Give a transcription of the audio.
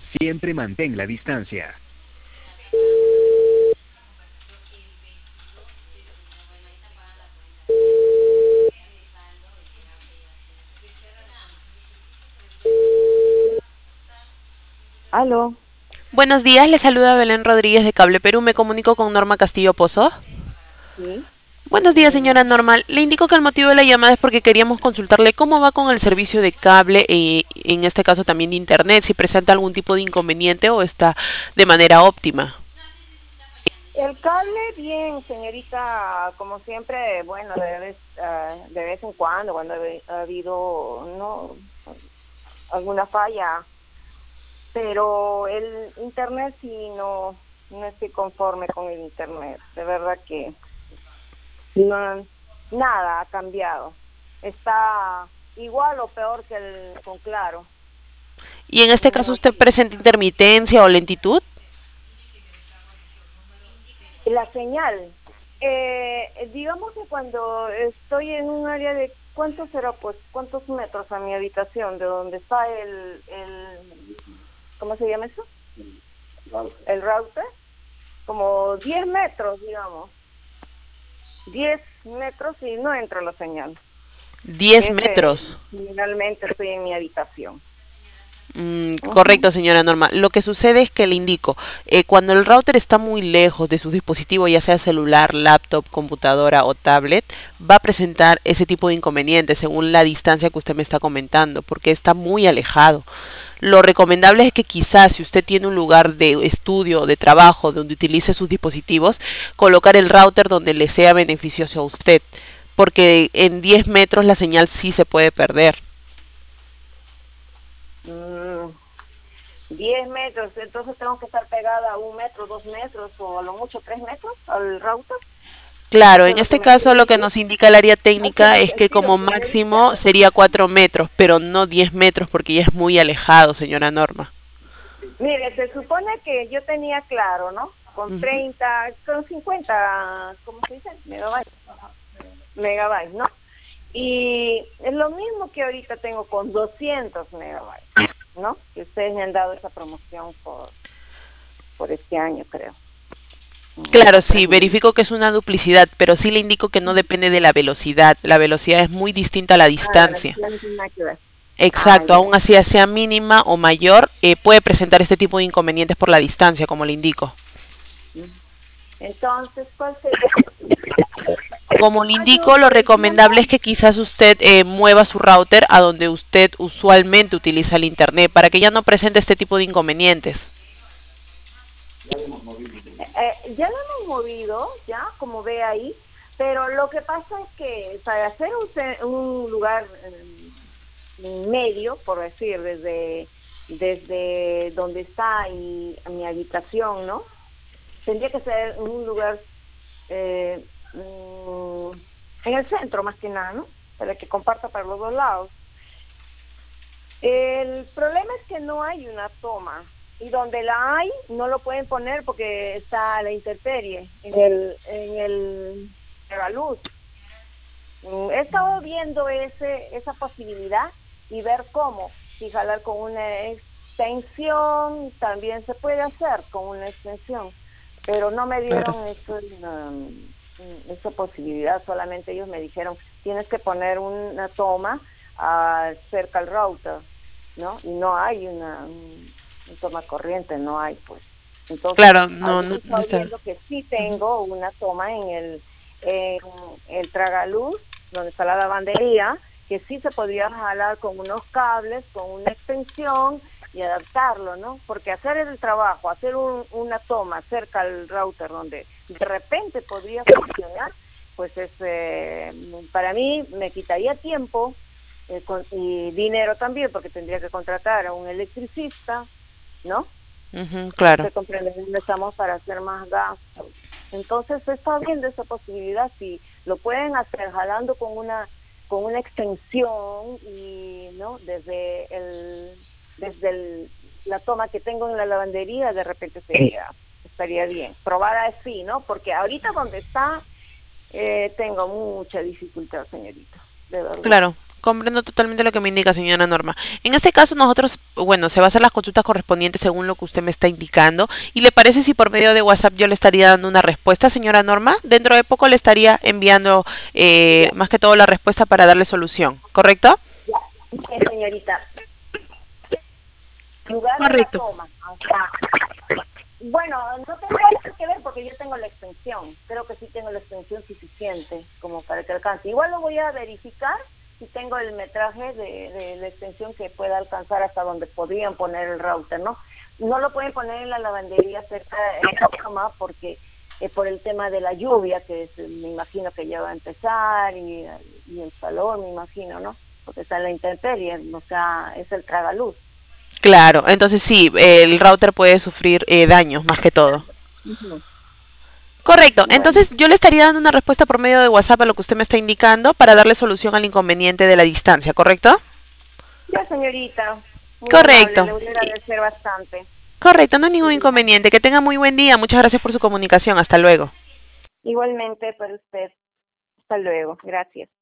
Siempre mantén la distancia. Aló, Buenos días, le saluda Belén Rodríguez de Cable Perú. Me comunico con Norma Castillo Pozo. sí, Buenos días, señora Norma. Le indico que el motivo de la llamada es porque queríamos consultarle cómo va con el servicio de cable y en este caso también de internet, si presenta algún tipo de inconveniente o está de manera óptima. el cable bien, señorita, como siempre, bueno, de vez en cuando ha habido no alguna falla, pero el internet sí no estoy conforme con el internet, de verdad que no, nada ha cambiado, está igual o peor que el con Claro, Y en este caso no. usted presenta intermitencia o lentitud. La señal. Digamos que cuando estoy en un área de, ¿cuánto será? Pues, ¿cuántos metros a mi habitación? De donde está ¿cómo se llama eso? El router. Como 10 metros, digamos. 10 metros y no entra la señal. 10 Que metros. finalmente estoy en mi habitación. Ujú. Correcto, señora Norma. Lo que sucede es que le indico, cuando el router está muy lejos de su dispositivo, ya sea celular, laptop, computadora o tablet, va a presentar ese tipo de inconvenientes según la distancia que usted me está comentando, porque está muy alejado. Lo recomendable es que quizás si usted tiene un lugar de estudio o de trabajo donde utilice sus dispositivos, colocar el router donde le sea beneficioso a usted, porque en 10 metros la señal sí se puede perder. Mm, 10 metros, entonces tengo que estar pegada a 1 metro, 2 metros o a lo mucho 3 metros al router. Claro, Eso es en lo que este me caso quiere lo que decir. nos indica el área Ay, qué técnica no es te que como entiendo, señorita. máximo sería 4 metros, pero no 10 metros porque ya es muy alejado, señora Norma. Mire, se supone que yo tenía Claro, ¿no? Con Ujú. 30, con 50, ¿cómo se dice? Megabytes, ¿no? Y es lo mismo que ahorita tengo con 200 megabytes, ¿no? Que ustedes me han dado esa promoción por este año, creo, Claro, o sí, 3 meses. verifico que es una duplicidad, pero sí le indico que no depende de la velocidad. La velocidad es muy distinta a la Ah, la distancia. velocidad no tiene nada que ver. Ah, Exacto, ya. aún así sea mínima o mayor, puede presentar este tipo de inconvenientes por la distancia, como le indico. Entonces, ¿cuál sería? Como le ¿Hay indico, lo otro de recomendable es tiempo? que quizás usted mueva su router a donde usted usualmente utiliza el internet para que ya no presente este tipo de inconvenientes. Ya lo hemos movido, ya, como ve ahí, pero lo que pasa es que para hacer un lugar medio, por decir, desde donde está mi habitación, ¿no? Tendría que ser un lugar eh, mm, en el centro, más que nada, ¿no? Para que comparta para los dos lados. El problema es que no hay una toma y donde la hay no lo pueden poner porque está a la intemperie en la luz. He estado viendo esa posibilidad y ver cómo, si jalar con una extensión, también se puede hacer con una extensión, pero no me Claro. dieron esa posibilidad, solamente ellos me dijeron, tienes que poner una toma cerca al router, ¿no? Y no hay una toma corriente, no hay, pues. Entonces, Claro, no, ahorita no, he no estado está. viendo que sí tengo una toma en el tragaluz, donde está la lavandería, que sí se podría jalar con unos cables, con una extensión y adaptarlo, ¿no? Porque hacer el trabajo, hacer una toma cerca al router donde de repente podría funcionar, pues para mí me quitaría tiempo y dinero también, porque tendría que contratar a un electricista, ¿no? Ujú, claro. Se comprende, estamos para hacer más gastos. Entonces se está viendo esa posibilidad, si lo pueden hacer jalando con una extensión y no la toma que tengo en la lavandería, de repente estaría bien probar así, ¿no? Porque ahorita donde está tengo mucha dificultad, señorita, de verdad. Claro. Comprendo totalmente lo que me indica, señora Norma. En este caso, nosotros, bueno, se va a hacer las consultas correspondientes según lo que usted me está indicando. ¿Y le parece si por medio de WhatsApp yo le estaría dando una respuesta, señora Norma? Dentro de poco le estaría enviando Ya, más que todo la respuesta para darle solución, ¿correcto? ya. Señorita, lugar de la Correcto. toma, ajá. Bueno, no tendría nada que ver porque yo tengo la extensión. Creo que sí tengo la extensión suficiente como para que alcance. Igual lo voy a verificar si tengo el metraje de la extensión que pueda alcanzar hasta donde podrían poner el router, ¿no? No lo pueden poner en la lavandería cerca en la cama porque por el tema de la lluvia, que me imagino que ya va a empezar, y el calor, me imagino, ¿no? Porque está en la intemperie, o sea, es el tragaluz. Claro, entonces sí, el router puede sufrir daños más que todo. Ujú. Correcto, Bueno. entonces yo le estaría dando una respuesta por medio de WhatsApp a lo que usted me está indicando para darle solución al inconveniente de la distancia, ¿correcto? Ya, señorita, muy amable, Correcto. le voy a agradecer bastante. Correcto, no hay ningún Y inconveniente. Que tenga muy buen día. Muchas gracias por su comunicación. Hasta luego. igualmente para usted. Hasta luego. Gracias.